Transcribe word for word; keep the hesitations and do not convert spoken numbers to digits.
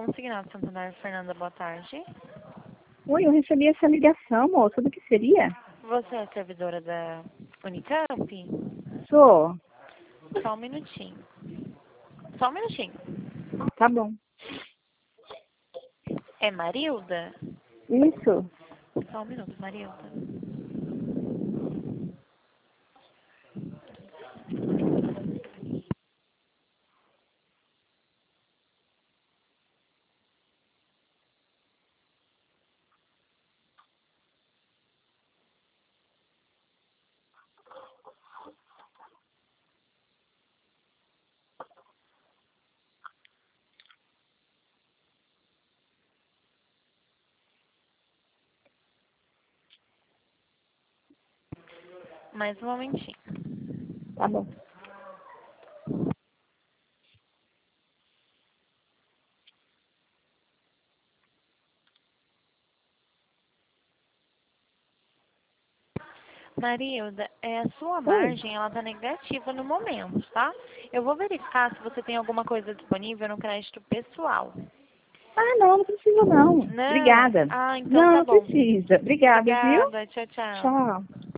Consignado Santander, Fernanda, boa tarde. Oi, eu recebi essa ligação, moça. Do que seria? Você é servidora da Unicamp? Sou. Só um minutinho. Só um minutinho. Tá bom. É Marilda? Isso. Só um minuto, Marilda. Mais um momentinho. Tá bom. Marilda, é, a sua Oi. margem ela tá negativa no momento, tá? Eu vou verificar se você tem alguma coisa disponível no crédito pessoal. Ah, não, não precisa não. Não? Obrigada. Ah, então Não, tá não bom. precisa. Obrigada, viu? Obrigada, tchau, tchau. Tchau.